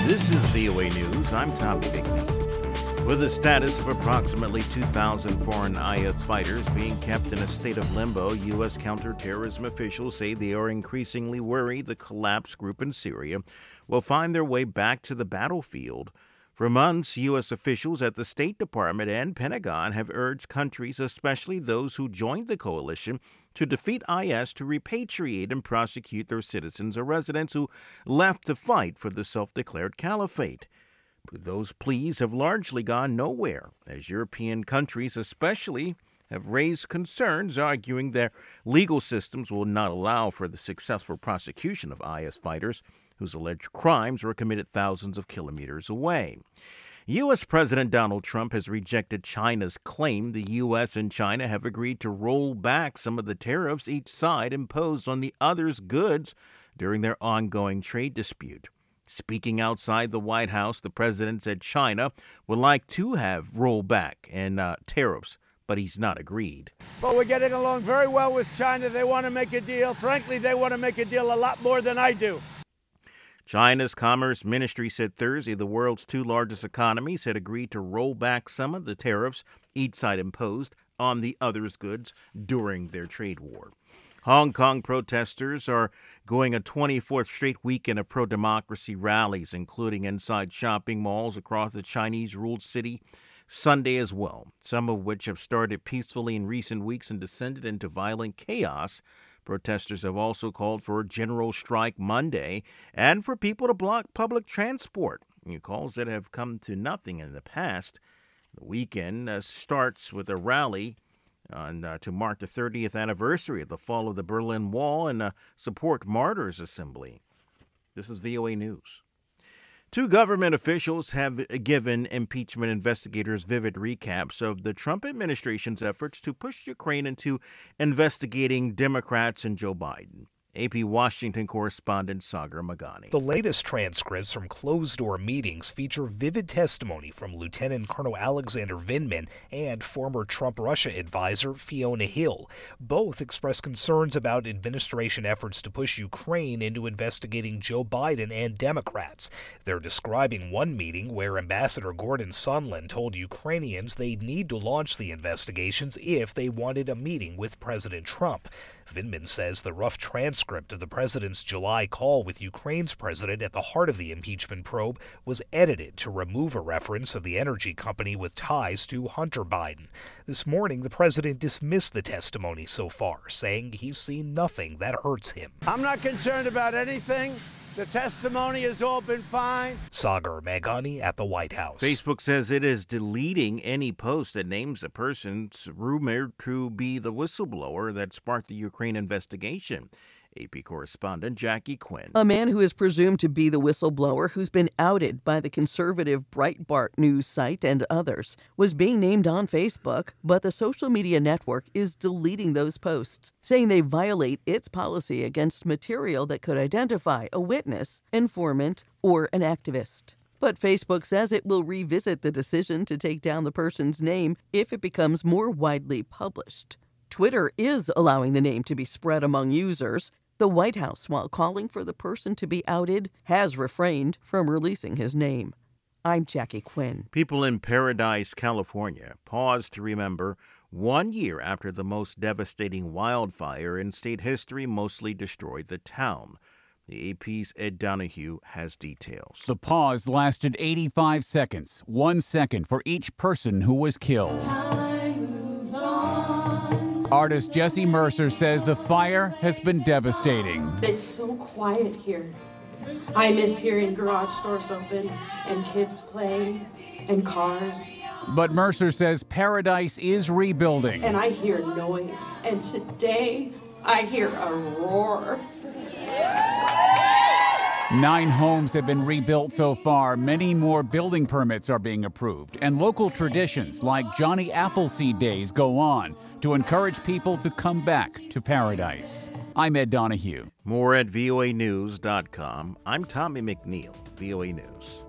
This is VOA News. I'm Tommy McNeil. With a status of approximately 2,000 foreign IS fighters being kept in a state of limbo, U.S. counterterrorism officials say they are increasingly worried the collapsed group in Syria will find their way back to the battlefield. For months, U.S. officials at the State Department and Pentagon have urged countries, especially those who joined the coalition, to defeat IS to repatriate and prosecute their citizens or residents who left to fight for the self-declared caliphate. But those pleas have largely gone nowhere, as European countries especially have raised concerns, arguing their legal systems will not allow for the successful prosecution of IS fighters whose alleged crimes were committed thousands of kilometers away. U.S. President Donald Trump has rejected China's claim the U.S. and China have agreed to roll back some of the tariffs each side imposed on the other's goods during their ongoing trade dispute. Speaking outside the White House, the president said China would like to have rollback in tariffs, but he's not agreed. But we're getting along very well with China. They want to make a deal. Frankly, they want to make a deal a lot more than I do. China's Commerce Ministry said Thursday the world's two largest economies had agreed to roll back some of the tariffs each side imposed on the other's goods during their trade war. Hong Kong protesters are going a 24th straight weekend of pro-democracy rallies, including inside shopping malls across the Chinese-ruled city Sunday as well, some of which have started peacefully in recent weeks and descended into violent chaos. Protesters have also called for a general strike Monday and for people to block public transport, calls that have come to nothing in the past. The weekend starts with a rally to mark the 30th anniversary of the fall of the Berlin Wall and support martyrs assembly. This is VOA News. Two government officials have given impeachment investigators vivid recaps of the Trump administration's efforts to push Ukraine into investigating Democrats and Joe Biden. AP Washington correspondent Sagar Meghani. The latest transcripts from closed-door meetings feature vivid testimony from Lieutenant Colonel Alexander Vindman and former Trump-Russia advisor Fiona Hill. Both expressed concerns about administration efforts to push Ukraine into investigating Joe Biden and Democrats. They're describing one meeting where Ambassador Gordon Sondland told Ukrainians they'd need to launch the investigations if they wanted a meeting with President Trump. Vindman says the rough transcript of the president's July call with Ukraine's president at the heart of the impeachment probe was edited to remove a reference of the energy company with ties to Hunter Biden. This morning, the president dismissed the testimony so far, saying he's seen nothing that hurts him. I'm not concerned about anything. The testimony has all been fine. Sagar Meghani at the White House. Facebook says it is deleting any post that names a person rumored to be the whistleblower that sparked the Ukraine investigation. AP correspondent Jackie Quinn. A man who is presumed to be the whistleblower who's been outed by the conservative Breitbart news site and others was being named on Facebook, but the social media network is deleting those posts, saying they violate its policy against material that could identify a witness, informant, or an activist. But Facebook says it will revisit the decision to take down the person's name if it becomes more widely published. Twitter is allowing the name to be spread among users. The White House, while calling for the person to be outed, has refrained from releasing his name. I'm Jackie Quinn. People in Paradise, California, pause to remember 1 year after the most devastating wildfire in state history mostly destroyed the town. The AP's Ed Donahue has details. The pause lasted 85 seconds, 1 second for each person who was killed. Artist Jesse Mercer says the fire has been devastating. It's so quiet here. I miss hearing garage doors open and kids playing and cars. But Mercer says Paradise is rebuilding. And I hear noise. And today I hear a roar. 9 homes have been rebuilt so far. Many more building permits are being approved. And local traditions like Johnny Appleseed Days go on to encourage people to come back to Paradise. I'm Ed Donahue. More at voanews.com. I'm Tommy McNeil, VOA News.